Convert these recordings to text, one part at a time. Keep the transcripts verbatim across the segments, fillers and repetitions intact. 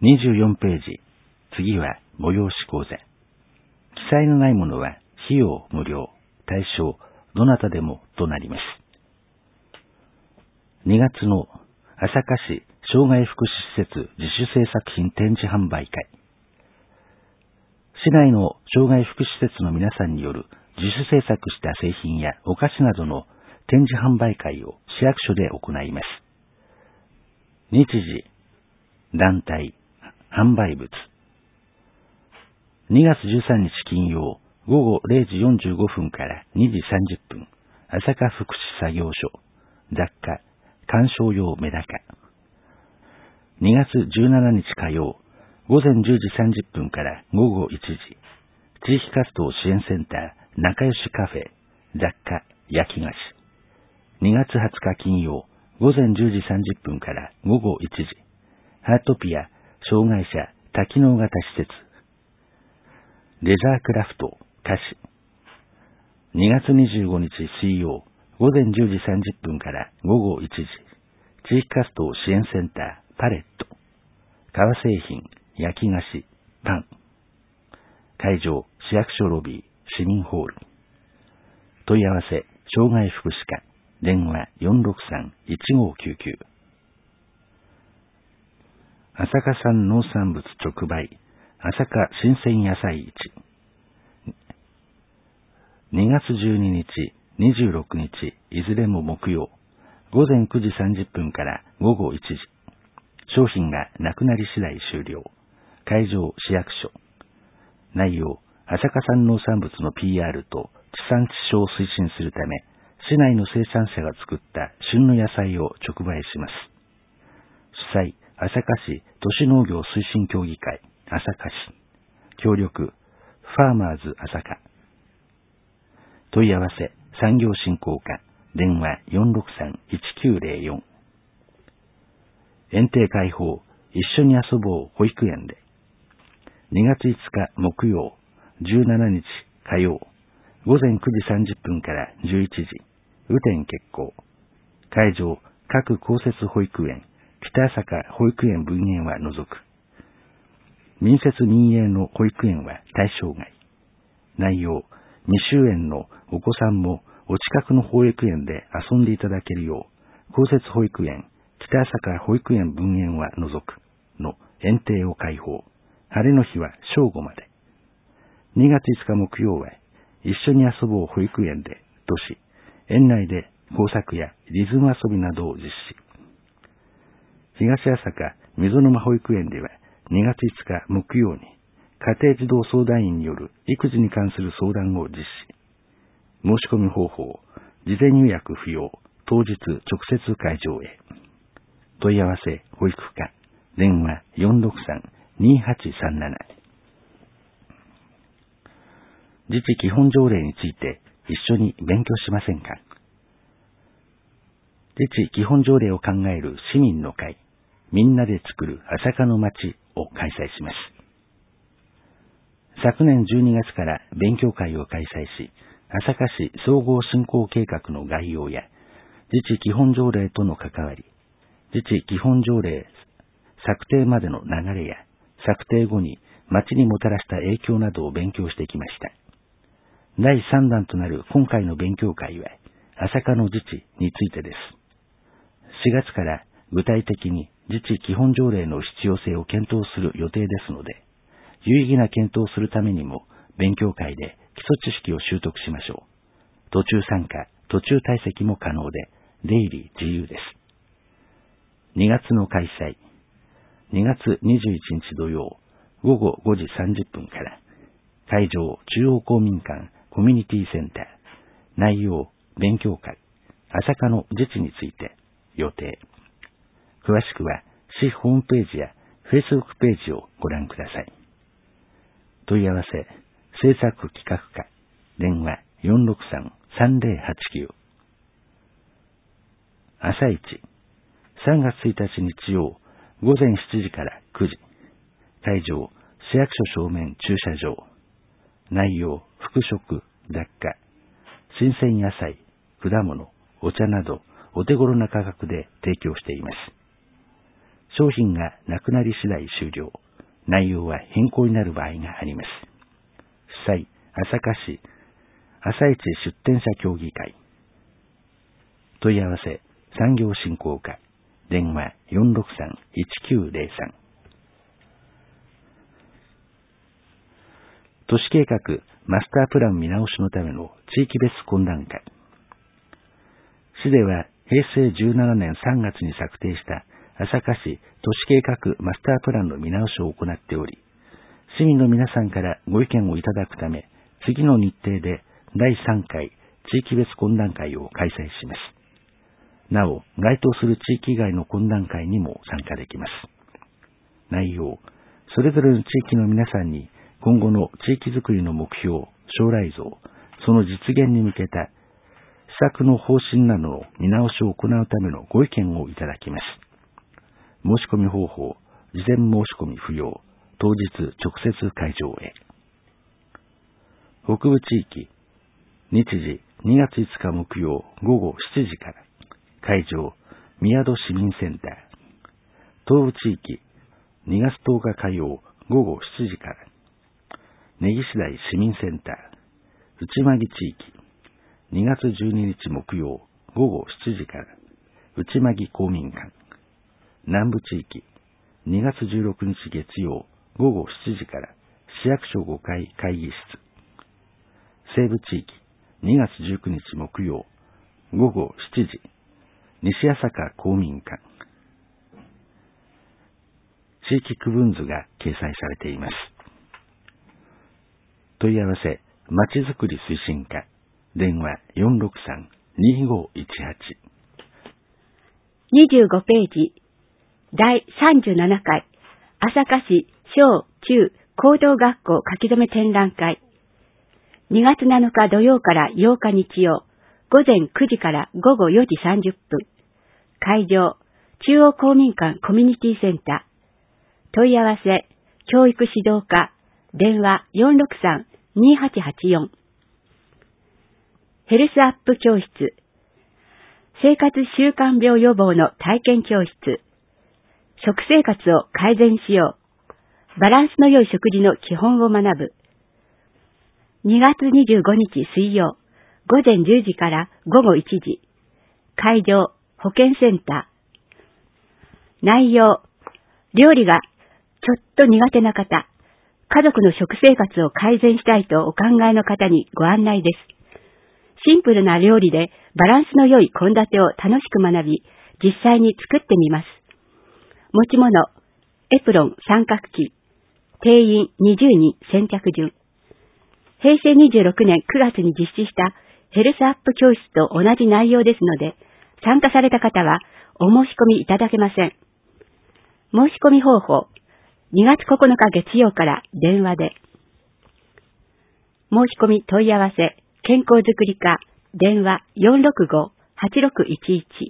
にじゅうよんページ。次は催し講座。記載のないものは費用無料、対象どなたでもとなります。にがつの朝霞市障害福祉施設自主制作品展示販売会。市内の障害福祉施設の皆さんによる自主制作した製品やお菓子などの展示販売会を市役所で行います。日時、団体、販売物。にがつじゅうさんにち金曜、午後れいじよんじゅうごふんからにじさんじゅっぷん、朝霞福祉作業所、雑貨、鑑賞用メダカ。にがつじゅうしちにち火曜、午前じゅうじさんじゅっぷんから午後いちじ、地域活動支援センター、仲良しカフェ、雑貨、焼き菓子。にがつはつか金曜、午前じゅうじさんじゅっぷんから午後いちじ、ハートピア、障害者多機能型施設。レザークラフト、菓子。にがつにじゅうごにち水曜、午前じゅうじさんじゅっぷんから午後いちじ、地域活動支援センター、パレット。革製品、焼き菓子、パン。会場、市役所ロビー、市民ホール。問い合わせ、障害福祉課、電話 よんろくさん いちごきゅうきゅう。朝霞産農産物直売、朝霞新鮮野菜市。にがつじゅうににち、にじゅうろくにち、いずれも木曜、午前くじさんじゅっぷんから午後いちじ。商品がなくなり次第終了。会場、市役所。内容、朝霞産農産物の ピーアール と地産地消を推進するため、市内の生産者が作った旬の野菜を直売します。主催、朝霞市都市農業推進協議会、朝霞市。協力、ファーマーズ朝霞。問い合わせ、産業振興課、電話 よんろくさん いちきゅうぜろよん。園庭開放、一緒に遊ぼう保育園で。にがついつか木曜、じゅうしちにち火曜、午前くじさんじゅっぷんからじゅういちじ、雨天決行。会場、各公設保育園、北朝霞保育園分園は除く。民設民営の保育園は対象外。内容、未就園のお子さんもお近くの保育園で遊んでいただけるよう、公設保育園、北朝霞保育園分園は除くの園庭を開放。晴れの日は正午まで。にがついつか木曜は、一緒に遊ぼう保育園でとし、園内で工作やリズム遊びなどを実施。東朝霞溝沼保育園では、にがついつか木曜に、家庭児童相談員による育児に関する相談を実施。申し込み方法、事前予約不要、当日直接会場へ。問い合わせ、保育課、電話 よんろくさん にはちさんなな。自治基本条例について一緒に勉強しませんか？自治基本条例を考える市民の会、みんなで作る朝霞の街を開催します。昨年じゅうにがつから勉強会を開催し、朝霞市総合振興計画の概要や、自治基本条例との関わり、自治基本条例策定までの流れや、策定後に町にもたらした影響などを勉強してきました。だいさんだんとなる今回の勉強会は、朝霞の自治についてです。しがつから具体的に自治基本条例の必要性を検討する予定ですので、有意義な検討をするためにも、勉強会で基礎知識を習得しましょう。途中参加、途中退席も可能で、出入り自由です。にがつの開催。にがつにじゅういちにち土曜、午後ごじさんじゅっぷんから、会場中央公民館コミュニティセンター、内容勉強会、朝霞の自治について予定。詳しくは市ホームページやフェイスブックページをご覧ください。問い合わせ、制作企画課、電話 よんろくさん さんぜろはちきゅう。朝一、さんがつついたち日曜、午前しちじからくじ。会場、市役所正面駐車場。内容、服飾、雑貨、新鮮野菜、果物、お茶など、お手頃な価格で提供しています。 商品がなくなり次第終了。内容は変更になる場合があります。主催、朝霞市、朝市出店者協議会。問い合わせ、産業振興課。電話 よんろくさん いちきゅうゼロさん。都市計画マスタープラン見直しのための地域別懇談会。市ではへいせいじゅうななねんさんがつに策定した朝霞市都市計画マスタープランの見直しを行っており、市民の皆さんからご意見をいただくため、次の日程でだいさんかい地域別懇談会を開催します。なお、該当する地域以外の懇談会にも参加できます。内容、それぞれの地域の皆さんに今後の地域づくりの目標、将来像、その実現に向けた施策の方針などの見直しを行うためのご意見をいただきます。申し込み方法、事前申し込み不要、当日直接会場へ。北部地域、日時にがついつか木曜ごごしちじから、会場、宮戸市民センター。東部地域、にがつとおか火曜ごごしちじから、根岸台市民センター。内間木地域、にがつじゅうににち木曜ごごしちじから、内間木公民館。南部地域、にがつじゅうろくにち月曜ごごしちじから、市役所ごかい会議室。西部地域、にがつじゅうくにち木曜ごごしちじ、西朝霞公民館。地域区分図が掲載されています。問い合わせ、まちづくり推進課。電話 よんろくさん にごいちはち。 にじゅうごページ、だいさんじゅうななかい、朝霞市小中高等学校書き初め展覧会。にがつなのか土曜からようか日曜、午前くじからごごよじさんじゅっぷん。会場、中央公民館コミュニティセンター。問い合わせ、教育指導課、電話 よんろくさん にはちはちよん。ヘルスアップ教室、生活習慣病予防の体験教室。食生活を改善しよう。バランスの良い食事の基本を学ぶ。にがつにじゅうごにち水曜、午前じゅうじからごごいちじ。会場、保健センター。内容、料理がちょっと苦手な方、家族の食生活を改善したいとお考えの方にご案内です。シンプルな料理でバランスの良い献立を楽しく学び、実際に作ってみます。持ち物、エプロン三角旗、定員にじゅうにん先着順。へいせいにじゅうろくねんくがつに実施したヘルスアップ教室と同じ内容ですので、参加された方はお申し込みいただけません。申し込み方法、にがつここのか月曜から電話で。申し込み問い合わせ、健康づくり課、電話 よんろくご はちろくいちいち。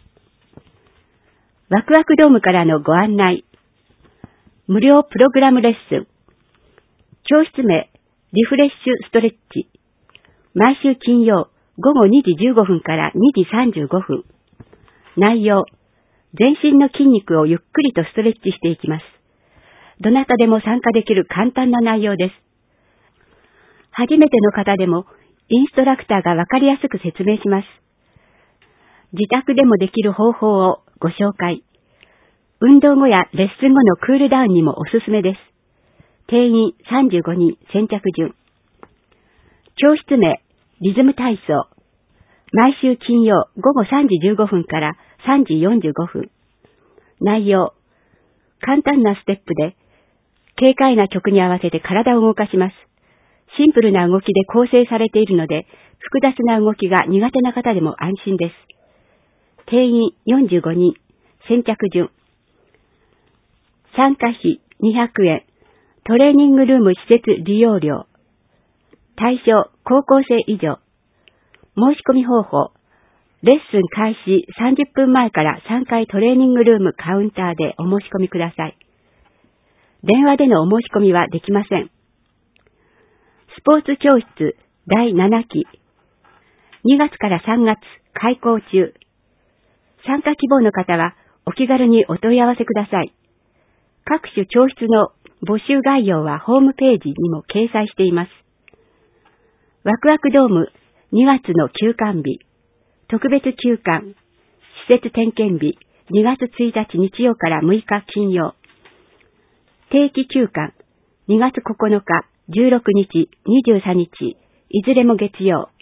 ワクワクドームからのご案内。無料プログラムレッスン。教室名、リフレッシュストレッチ。毎週金曜、ごごにじじゅうごふんからにじさんじゅうごふん。内容、全身の筋肉をゆっくりとストレッチしていきます。どなたでも参加できる簡単な内容です。初めての方でも、インストラクターがわかりやすく説明します。自宅でもできる方法をご紹介。運動後やレッスン後のクールダウンにもおすすめです。定員さんじゅうごにん先着順。教室名、リズム体操。毎週金曜ごごさんじじゅうごふんからさんじよんじゅうごふん。内容、簡単なステップで、軽快な曲に合わせて体を動かします。シンプルな動きで構成されているので、複雑な動きが苦手な方でも安心です。定員よんじゅうごにん、先着順。参加費にひゃくえん、トレーニングルーム施設利用料。対象、高校生以上。申し込み方法、レッスン開始さんじゅっぷんまえからさんかいトレーニングルームカウンターでお申し込みください。電話でのお申し込みはできません。スポーツ教室だいななき。にがつからさんがつ開講中。参加希望の方はお気軽にお問い合わせください。各種教室の募集概要はホームページにも掲載しています。ワクワクドームにがつの休館日、特別休館、施設点検日にがつついたち日曜からむいか金曜、定期休館にがつここのか、じゅうろくにち、にじゅうさんにち、いずれも月曜。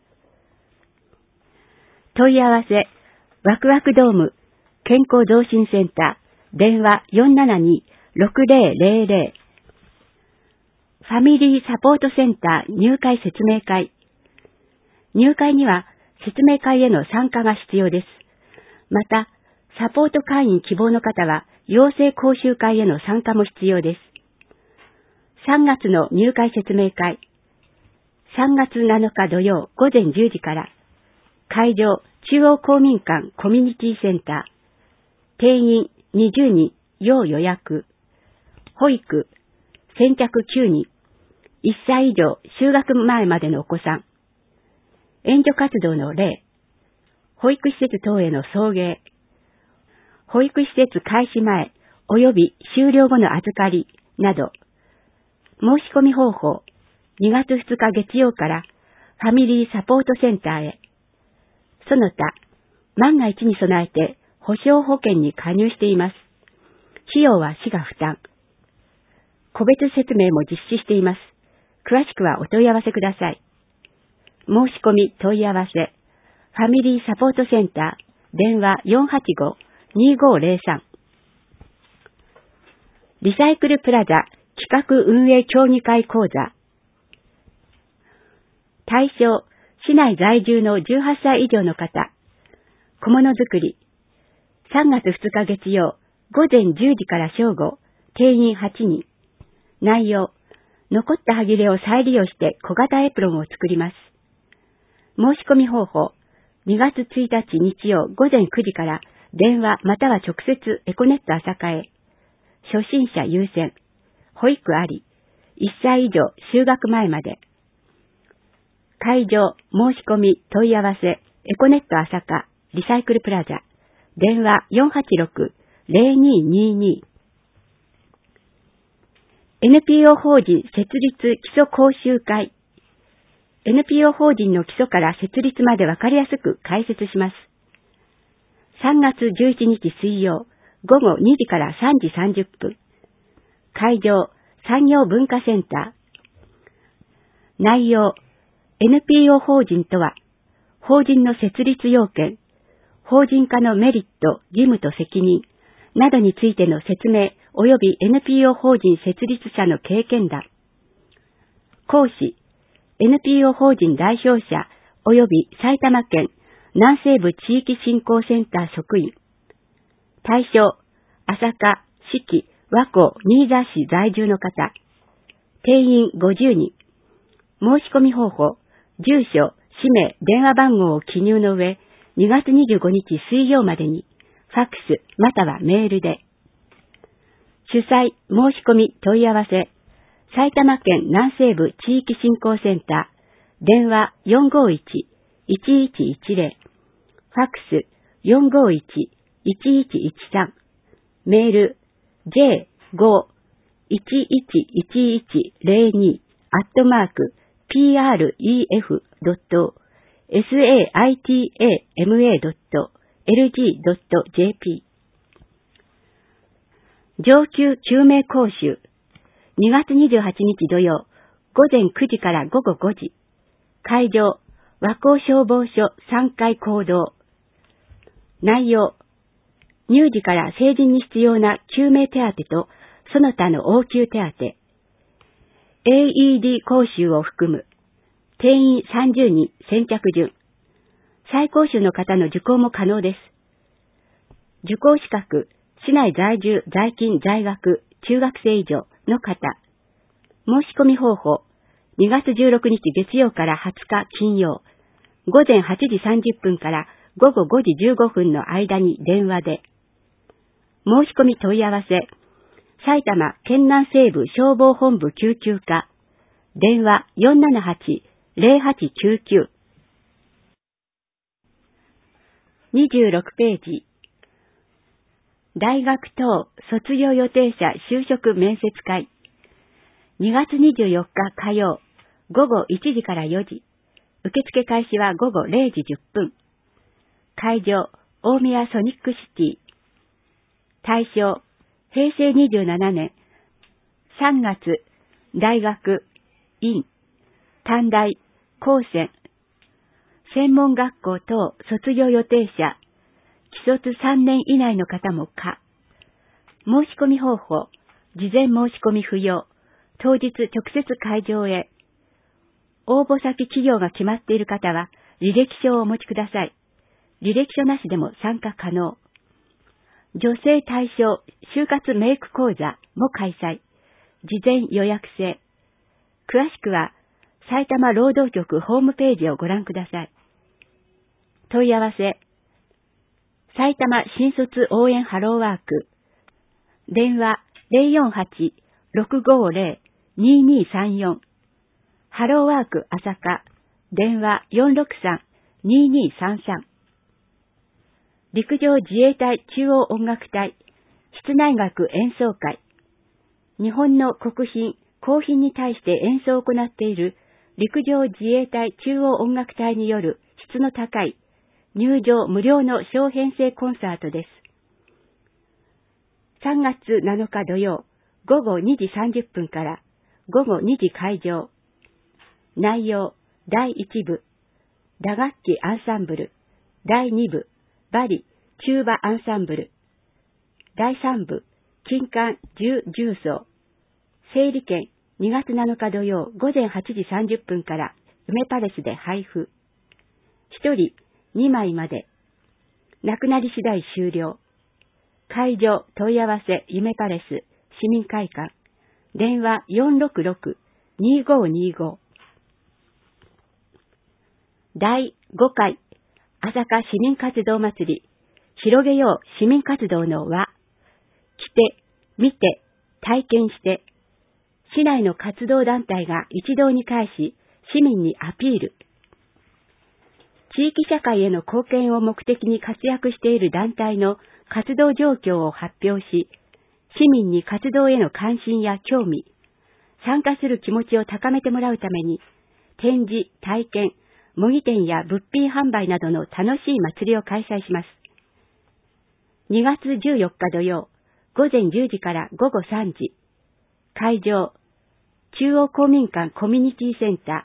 問い合わせ、ワクワクドーム健康増進センター、電話 よんななに ろくぜろぜろぜろ。ファミリーサポートセンター入会説明会。入会には説明会への参加が必要です。また、サポート会員希望の方は養成講習会への参加も必要です。さんがつの入会説明会。さんがつなのか土曜ごぜんじゅうじから、会場中央公民館コミュニティセンター。定員にじゅうにん、要予約。保育、先着きゅうにん。いっさい以上就学前までのお子さん。援助活動の例。保育施設等への送迎。保育施設開始前及び終了後の預かりなど。申し込み方法。にがつふつか月曜からファミリーサポートセンターへ。その他、万が一に備えて保障保険に加入しています。費用は市が負担。個別説明も実施しています。詳しくはお問い合わせください。申し込み問い合わせ、ファミリーサポートセンター、電話 よんはちご にごぜろさん。リサイクルプラザ企画運営協議会講座。対象、市内在住のじゅうはっさい以上の方。小物作り。さんがつふつか月曜、ごぜんじゅうじから正午、定員はちにん。内容、残った端切れを再利用して小型エプロンを作ります。申し込み方法、にがつついたち日曜ごぜんくじから電話または直接エコネット朝霞へ。初心者優先、保育あり、いっさい以上就学前まで。会場、申し込み、問い合わせ、エコネット朝霞、リサイクルプラザ、電話 よんはちろく ぜろににに。エヌピーオー 法人設立基礎講習会。エヌピーオー 法人の基礎から設立までわかりやすく解説します。さんがつじゅういちにち水曜、ごごにじからさんじさんじゅっぷん。会場、産業文化センター。内容、エヌピーオー 法人とは、法人の設立要件、法人化のメリット、義務と責任、などについての説明及び エヌピーオー 法人設立者の経験談。講師、エヌピーオー 法人代表者及び埼玉県南西部地域振興センター職員。対象、朝霞、四季、和光、新座市在住の方。定員ごじゅうにん。申し込み方法、住所、氏名、電話番号を記入の上、にがつにじゅうごにち水曜までに、ファックスまたはメールで。主催、申し込み、問い合わせ、埼玉県南西部地域振興センター、電話 よんごいち いちいちいちぜろ、ファックス よんごいち いちいちいちさん、メール ジェイご いちいちいちいちぜろに アットマーク ピーアールイーエフ ドット サイタマ ドット エルジー ドット ジェーピー。上級救命講習。にがつにじゅうはちにち土曜、ごぜんくじからごごごじ。会場、和光消防署さんかい講堂。内容、乳児から成人に必要な救命手当と、その他の応急手当、エーイーディー 講習を含む、定員さんじゅうにん先着順。再講習の方の受講も可能です。受講資格、市内在住、在勤、在学、中学生以上の方。申し込み方法、にがつじゅうろくにち月曜からはつか金曜、ごぜんはちじさんじゅっぷんからごごごじじゅうごふんの間に電話で。申し込み問い合わせ、埼玉県南西部消防本部救急課、電話 よんななはち ぜろはちきゅうきゅう。にじゅうろくページ。 大学等卒業予定者就職面接会。にがつにじゅうよっか火曜、ごごいちじからよじ。受付開始はごごれいじじゅっぷん。会場、大宮ソニックシティ。対象、へいせいにじゅうななねんさんがつ、大学、院、短大、高専、専門学校等卒業予定者、既卒さんねん以内の方も可。申し込み方法、事前申し込み不要、当日直接会場へ。応募先企業が決まっている方は、履歴書をお持ちください。履歴書なしでも参加可能。女性対象就活メイク講座も開催。事前予約制。詳しくは、埼玉労働局ホームページをご覧ください。問い合わせ。埼玉新卒応援ハローワーク。電話 ゼロよんはち ろくごゼロ ににさんよん。ハローワーク朝霞。電話 よんろくさん ににさんさん。陸上自衛隊中央音楽隊室内楽演奏会。日本の国賓、公賓に対して演奏を行っている陸上自衛隊中央音楽隊による質の高い入場無料の小編成コンサートです。さんがつなのか土曜、ごごにじさんじゅっぷんからごごにじ会場。内容、だいいち部、打楽器アンサンブル、だいに部、バリ、チューバアンサンブル、だいさん部、金管重重奏。整理券、にがつなのか土曜、ごぜんはちじさんじゅっぷんから梅パレスで配布。ひとりにまいまで。なくなり次第終了。会場問い合わせ夢パレス市民会館。電話 よんろくろく にごにご。だいごかい朝霞市民活動祭り。広げよう市民活動の輪。来て、見て、体験して、市内の活動団体が一堂に会し、市民にアピール。地域社会への貢献を目的に活躍している団体の活動状況を発表し、市民に活動への関心や興味、参加する気持ちを高めてもらうために、展示、体験、模擬店や物品販売などの楽しい祭りを開催します。にがつじゅうよっか土曜、ごぜんじゅうじからごごさんじ。会場、中央公民館コミュニティセンタ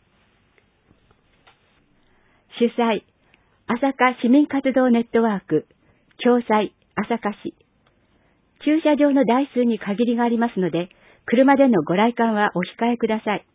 ー。主催、朝霞市民活動ネットワーク、共催、朝霞市。駐車場の台数に限りがありますので、車でのご来館はお控えください。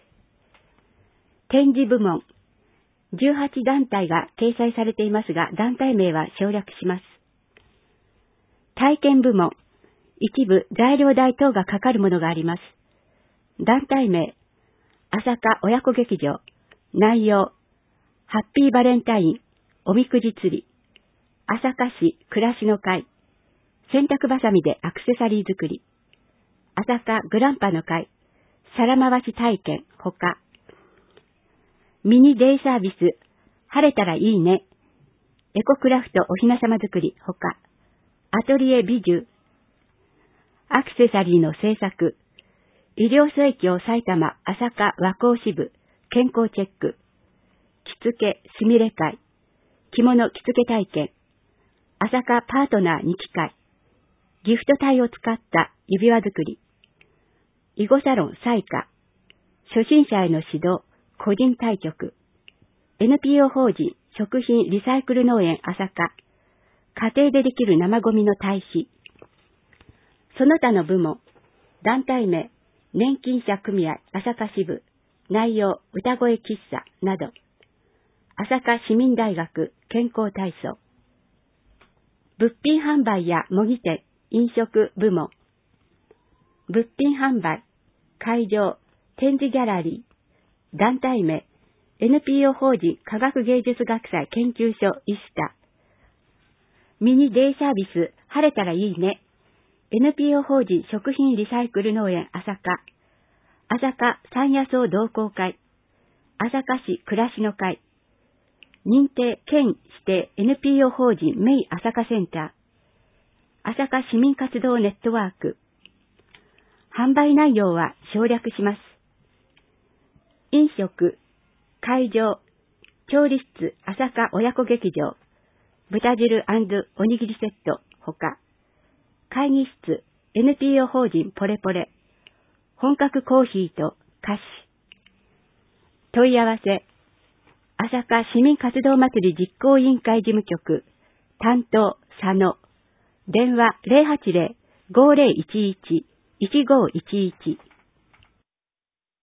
展示部門、じゅうはちだんたいが掲載されていますが、団体名は省略します。体験部門、一部材料代等がかかるものがあります。団体名、朝霞親子劇場。内容、ハッピーバレンタイン、おみくじ釣り、朝霞市暮らしの会、洗濯バサミでアクセサリー作り、朝霞グランパの会、皿回し体験、ほか、ミニデイサービス、晴れたらいいね、エコクラフトおひなさま作り、ほか、アトリエ美術、アクセサリーの製作、医療生協埼玉朝霞和光支部、健康チェック、着付けすみれ会、着物着付け体験、朝霞パートナー日記会、ギフト体を使った指輪作り、囲碁サロン彩花、初心者への指導、個人対局、エヌピーオー 法人食品リサイクル農園朝霞、家庭でできる生ゴミの堆肥、その他の部門、団体名、年金者組合朝霞支部、内容歌声喫茶など、朝霞市民大学健康体操、物品販売や模擬店、飲食部門、物品販売、会場、展示ギャラリー、団体名、エヌピーオー 法人科学芸術学祭研究所イスタ、ミニデイサービス晴れたらいいね、エヌピーオー 法人食品リサイクル農園朝霞、朝霞山野草同好会、朝霞市暮らしの会、認定県指定 エヌピーオー 法人メイ朝霞センター、 朝霞市民活動ネットワーク。販売内容は省略します。飲食、会場、調理室朝霞親子劇場、豚汁&おにぎりセットほか、会議室 エヌピーオー 法人ポレポレ、本格コーヒーと菓子。問い合わせ、朝霞市民活動祭り実行委員会事務局、担当佐野、電話 ゼロはちゼロ ごゼロいちいち いちごいちいち